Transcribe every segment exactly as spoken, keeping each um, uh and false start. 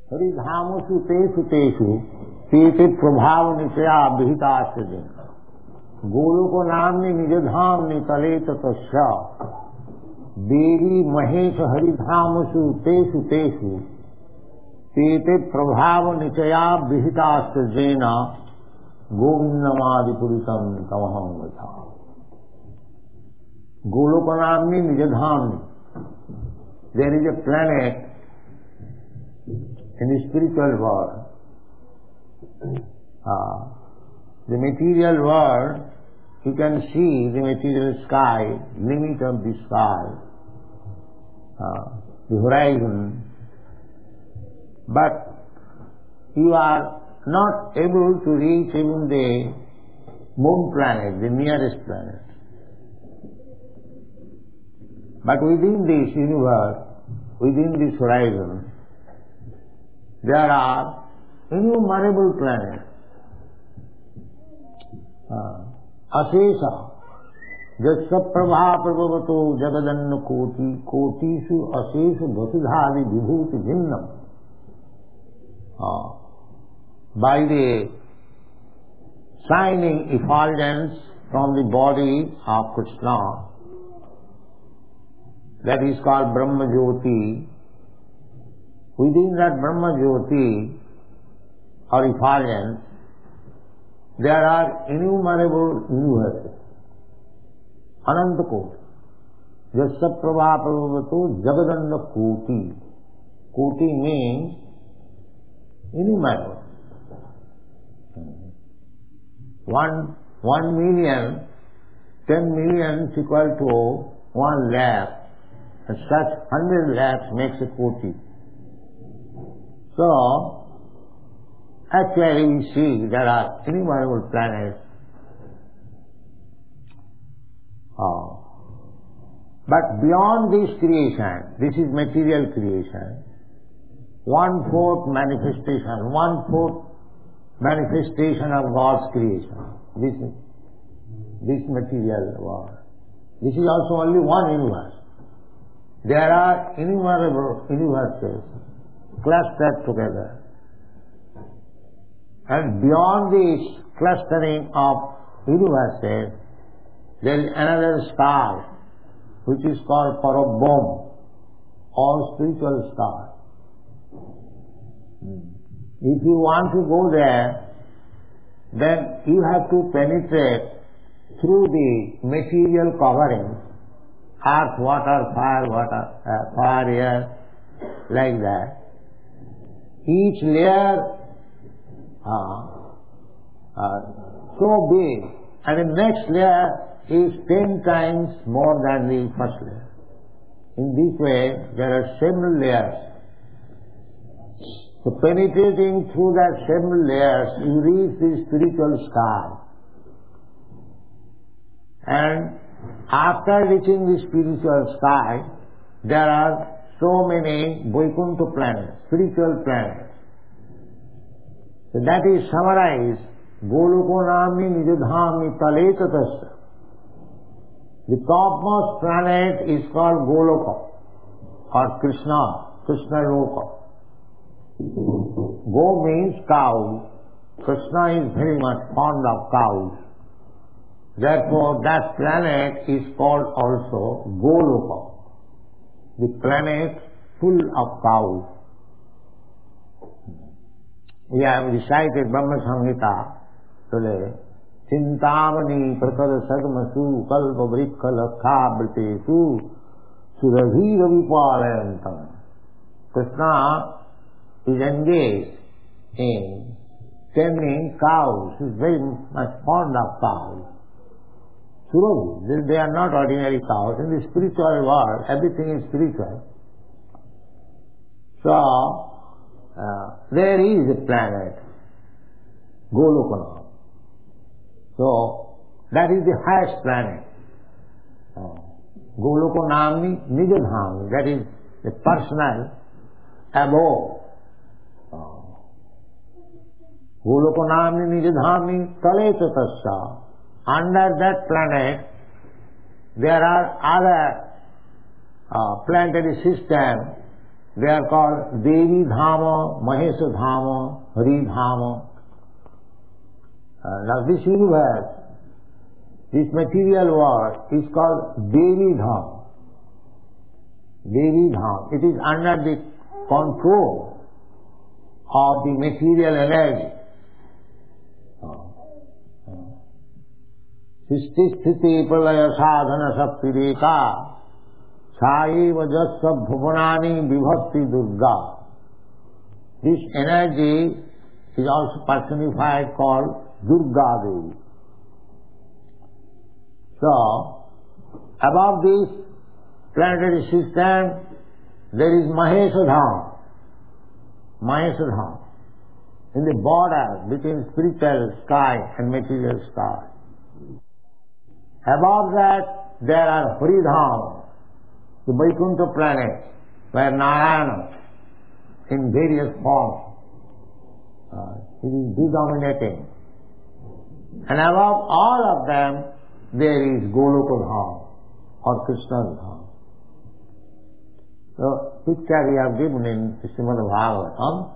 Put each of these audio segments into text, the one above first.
हरिधामसु तेषु तेषु तेते प्रभाव निचया विहिताश्चर्य गोलोक नाम्नि निज धाम्नि तले ततश्च देवी महेश हरिधामसु तेषु तेषु तेते प्रभाव निचया विहिताश्चर्येन गोविंदमादि पुरुषम तमहं वचा गोलोक नाम्नि निज धाम्नि. There is a planet in the spiritual world. Uh, the material world, you can see the material sky, limit of the sky, uh, the horizon, but you are not able to reach even the moon planet, the nearest planet. But within this universe, within this horizon, there are innumerable planets. Ashesha जस्प्रभा प्रभवतो जगदन्न कोटि कोटिषु अशेष वसुधादि विभूति भिन्नम. By the shining effulgence from the body of Krishna, that is called Brahma Jyoti. Within that Brahma Jyoti or effulgence, there are innumerable universes. Ananta Koti. Jasya Prabha Prabhavato Jagadanda Koti. Koti means innumerable. One, one million, ten million is equal to one lakh. And such hundred lakhs makes a koti. So, actually we see there are innumerable planets. Oh. But beyond this creation, this is material creation, one-fourth manifestation, one-fourth manifestation of God's creation. This, this material world. This is also only one universe. There are innumerable universes clustered together. And beyond this clustering of universes, there is another star, which is called Parabhom, or spiritual star. If you want to go there, then you have to penetrate through the material covering, earth, water, fire, water, uh, fire, air, like that. Each layer uh, uh, so big, and the next layer is ten times more than the first layer. In this way, there are several layers. So penetrating through that several layers, you reach the spiritual sky. And after reaching the spiritual sky, there are so many Vaikuntha planets, spiritual planets. So that is summarized, Goloko Namni Nijadhamni Tale Tatasya. The topmost planet is called Goloka, or Krishna, Krishna Loka. Go means cow. Krishna is very much fond of cows. Therefore, that planet is called also Goloka, the planet full of cows. We have recited Brahma Samhita today. Chintamani prakada sagmasu kalpa vrikha lakha britesu surabhira vipalayantam. Krishna is engaged in tending cows. He is very much fond of cows. Surabhi, they are not ordinary cows. In the spiritual world, everything is spiritual. So, uh, there is a planet, Golokana. So, that is the highest planet. Uh, Goloko Namni Nijadhamni, that is the personal abode. Uh, Goloko Namni Nijadhamni Tale Tatasya. Under that planet, there are other uh, planetary systems They are called Devi Dhama, Mahesha Dhama, Hari Dhama. Uh, now this universe, this material world is called Devi Dhama. Devi Dhama. It is under the control of the material energy. Sisti Sthiti Pralaya Sadhana Shakti Rekha Saiva Jasya Bhuvanani Vibhakti Durga. This energy is also personified called Durga Devi. So, above this planetary system, there is Mahesha Dham. Mahesha Dham. In the border between spiritual sky and material sky. Above that, there are Haridham, the Vaikuntha planet, where Narayana, in various forms, uh, it is predominating. And above all of them, there is Goloka Dham, or Krishna Dham. So, picture we have given in Srimad Bhagavatam.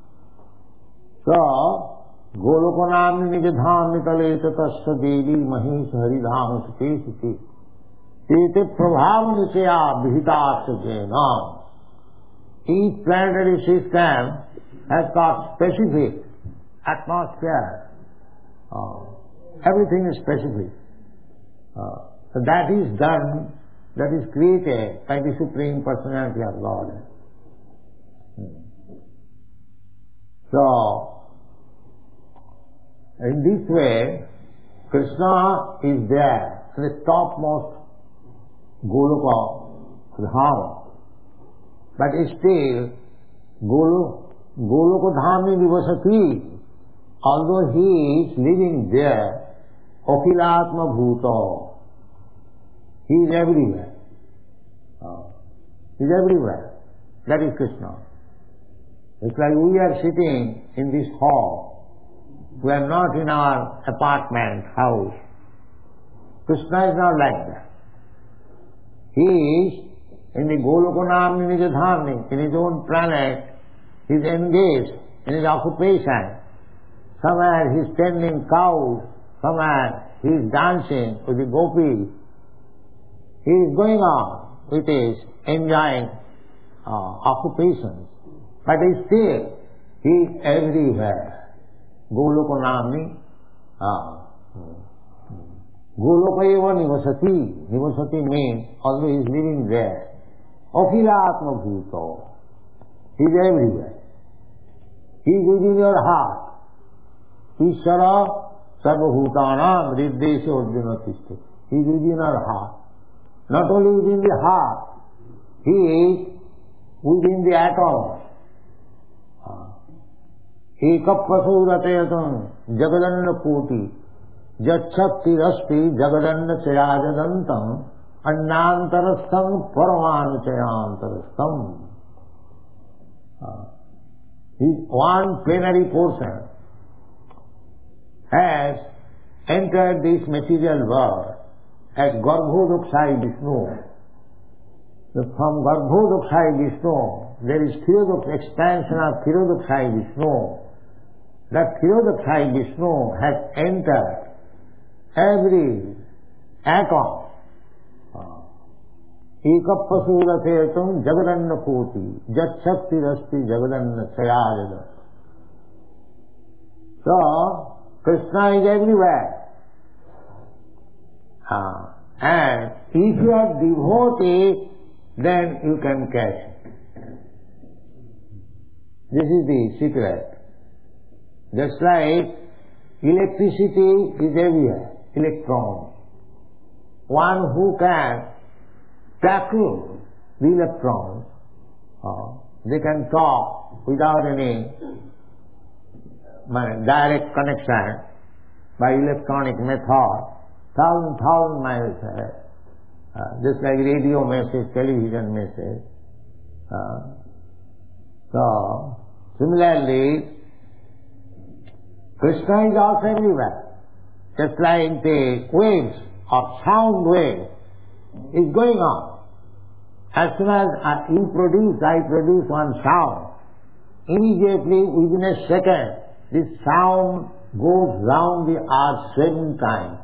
So, Golokanam Nijadham Nitale Tatasya Devi Mahesh Haridham Sute Sute Tete Prabhav Nisaya Vihitasya Jena. Each planetary system has got specific atmosphere. Uh, everything is specific. Uh, so that is done, that is created by the Supreme Personality of God. Hmm. So, in this way, Krishna is there, the topmost Goloka Dham. But still, Golo, Goloka Dham Vivasati, although he is living there, Akhilatma Bhuta, he is everywhere. Uh, he is everywhere. That is Krishna. It's like we are sitting in this hall. We are not in our apartment, house. Krishna is not like that. He is in the Golokanam Nijadhamni, in his own planet. He is engaged in his occupation. Somewhere he is tending cows, somewhere he is dancing with the gopis. He is going on with his enjoying uh, occupations. But still, he is everywhere. Goloka Namni, ah, Goloka eva nivasati. Nivasati means, although he is living there, Akhilatma Bhuta. He is everywhere. He is within your heart. Ishara Sarvabhutanam Riddesha Arjuna Tishta. He is within our heart. Not only within the heart, he is within the atoms. Ekapasurateyatam Jagadanna Koti Jachakti Rasti Jagadanna Chayajadantam Annantarastam Paramanu Chayantarastam. His one plenary portion has entered this material world as Garbhodakshai Vishnu. From Garbhodakshai Vishnu, there is Khirodakshai, expansion of Khirodakshai Vishnu. That Khirodakshai Vishnu has entered every atom. Ekapasurateyatam Jagadanna Koti Jachakti Rasti Jagadanna Sayajada. So, Krishna is everywhere. Ah, and if you are devotee, then you can catch it. This is the secret. Just like electricity is everywhere, electrons. One who can tackle the electrons, uh, they can talk without any uh, direct connection by electronic method, thousand, thousand miles ahead. Uh, just like radio message, television message. Uh, so, similarly, Krishna is also everywhere. Just like the waves or sound wave is going on. As soon as you produce, I produce one sound, immediately within a second, this sound goes round the earth seven times.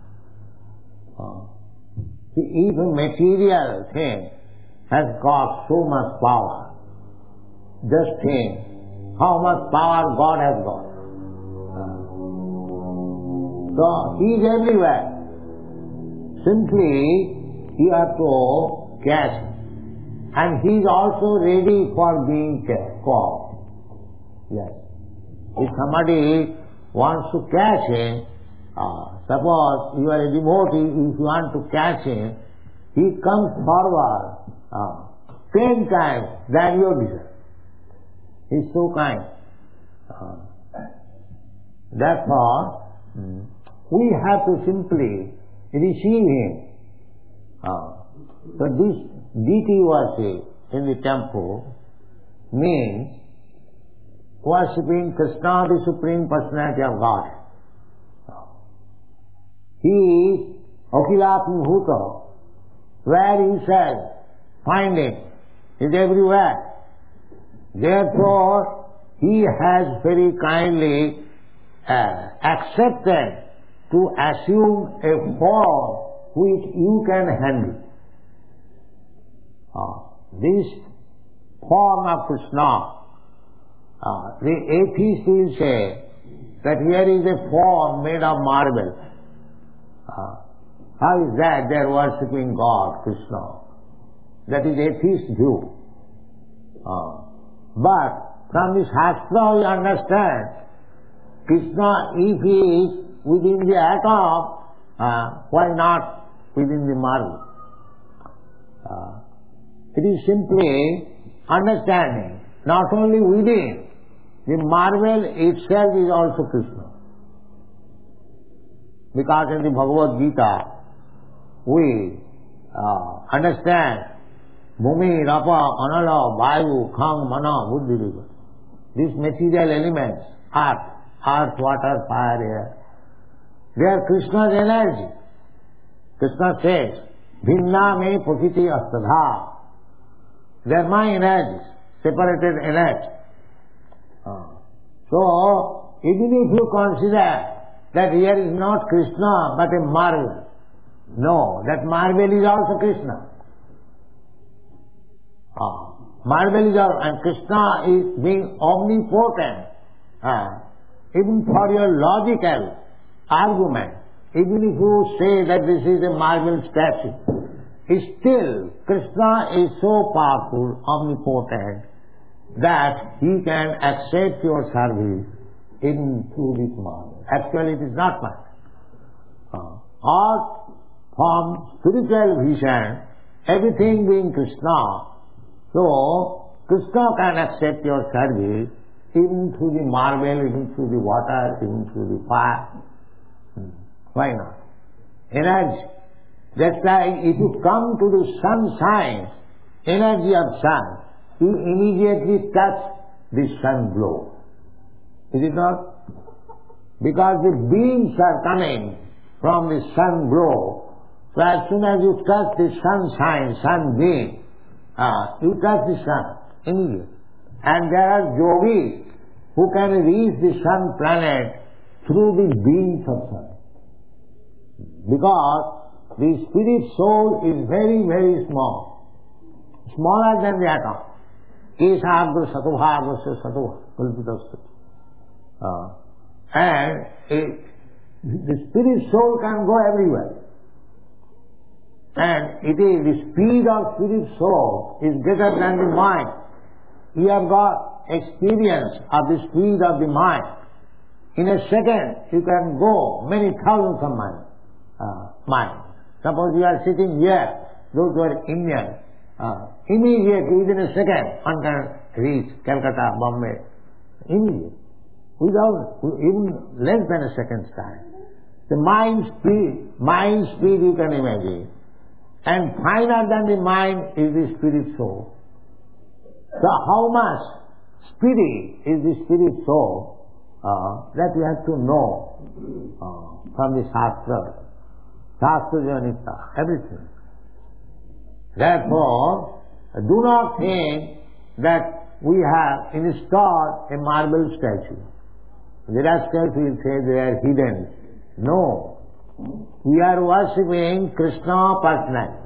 If a material thing has got so much power, just think how much power God has got. So He is everywhere. Simply you have to catch Him. And He is also ready for being caught. Yes. If somebody wants to catch Him, uh, suppose you are a devotee, if you want to catch Him, He comes forward uh, ten times than you deserve. He is so kind. Uh, therefore, mm, we have to simply receive Him. Uh, so this deity worship in the temple means worshipping Krishna, the Supreme Personality of God. He is Akhilatma Bhuta. Where He says, find Him, is everywhere. Therefore, He has very kindly uh, accepted to assume a form which you can handle. Uh, this form of Krishna, uh, the atheist will say that here is a form made of marble. Uh, how is that? They are worshipping God, Krishna. That is atheist view. Uh, but from the Shastra we understand Krishna, if He is within the atom, uh, why not within the marble? Uh, it is simply understanding, not only within, the marble itself is also Krishna. Because in the Bhagavad Gita, we uh, understand Bhumi, Rapa, Anala, Vayu, Khang, Mana, Buddhi. These material elements, earth, earth, water, fire, air, they are Krishna's energy. Krishna says, Bhinna me Prakriti Astadha. They are my energies, separated energy. Uh, so, even if you consider that here is not Krishna but a marble, no, that marble is also Krishna. Uh, marble is also, and Krishna is being omnipotent. Uh, even for your logical argument, even if you say that this is a marble statue, still Krishna is so powerful, omnipotent, that He can accept your service in through this marble. Actually it is not marble. Uh, or from spiritual vision, everything being Krishna, so Krishna can accept your service even through the marble, even through the water, even through the fire. Hmm. Why not? Energy. That's why if you come to the sunshine, energy of sun, you immediately touch the sun glow. Is it not? Because the beams are coming from the sun glow. So as soon as you touch the sunshine, sunbeam, uh, you touch the sun immediately. And there are yogis who can reach the sun planet through the beams of sun. Because the spirit soul is very, very small. Smaller than the atom. Keshabhra satobhavasya sato kalpitastu. Uh, and it, the spirit soul can go everywhere. And it is the speed of spirit soul is greater than the mind. You have got experience of the speed of the mind. In a second, you can go many thousands of miles. Uh, miles. Suppose you are sitting here, those who are Indian, uh, immediately within a second, one can reach Calcutta, Bombay, immediately, without even less than a second's time. The mind speed, mind speed you can imagine, and finer than the mind is the spirit soul. So how much speedy is the spirit soul, uh, that you have to know uh, from the Shastra. Shastra Janita, everything. Therefore, Do not think that we have installed a marble statue. The rascals will say they are hidden. No. We are worshipping Krishna personally.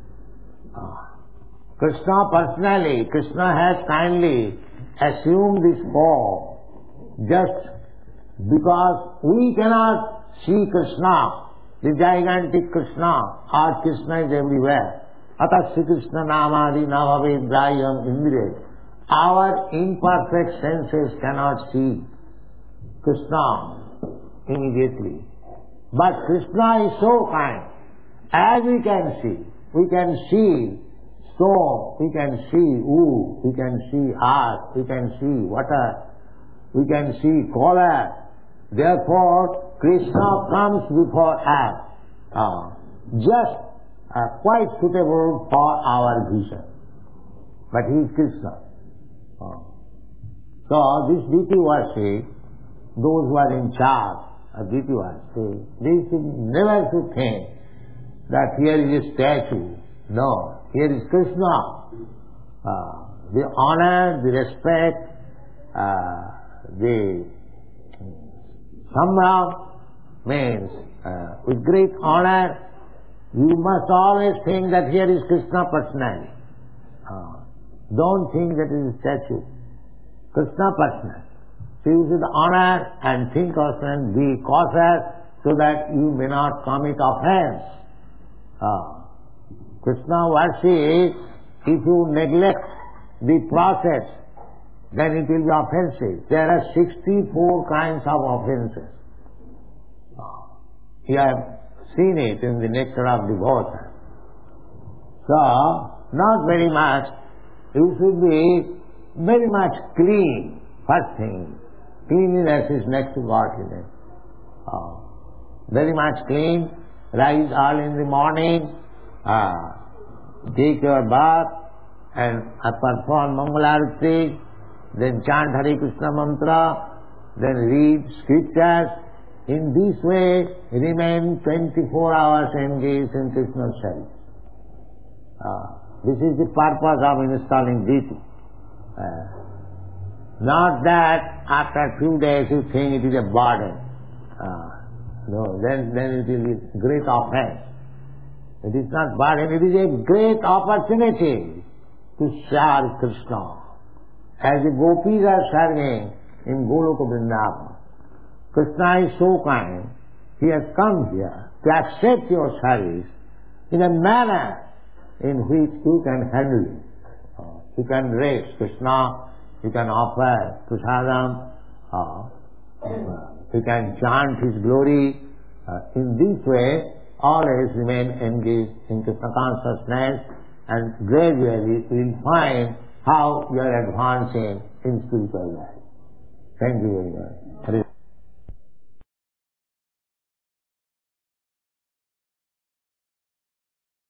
Krishna personally, Krishna has kindly assumed this form just because we cannot see Krishna, the gigantic Krishna, or Krishna is everywhere. Atasya Krishna namadi navavedrayam indriya. Our imperfect senses cannot see Krishna immediately. But Krishna is so kind. As we can see, we can see stone, we can see wood, we can see earth, we can see water, we can see color. Therefore, Krishna comes before us, uh, just uh, quite suitable for our vision. But he is Krishna. Uh, so this deity worship, those who are in charge of deity worship, they should never should think that here is a statue. No, here is Krishna. Uh, the honor, the respect, uh, the Sambhram means uh, with great honor, you must always think that here is Krishna personally. Uh, don't think that it is a statue. Krishna personally. So you should honor and think of and be cautious so that you may not commit offense. Uh, Krishna worship, if you neglect the process, then it will be offensive. There are sixty-four kinds of offenses. You have seen it in the Nectar of Devotion. So, not very much. You should be very much clean. First thing, cleanliness is next to godliness. Uh, very much clean. Rise early in the morning. Uh, take your bath and uh, perform Mangalarati. Then chant Hare Krishna mantra, then read scriptures. In this way, remain twenty-four hours engaged in Krishna's service. Uh, this is the purpose of installing deity. Uh, not that after a few days you think it is a burden. Uh, no, then, then it will be great offense. It is not burden, it is a great opportunity to serve Krishna. As the gopis are serving in Goloka Vrindavan, Krishna is so kind, he has come here to accept your service in a manner in which you can handle it. Uh, you can raise Krishna, you can offer prasadam, uh, uh, you can chant his glory. Uh, in this way, always remain engaged in Krishna consciousness, and gradually you will find how you are advancing in spiritual life. Thank you very much.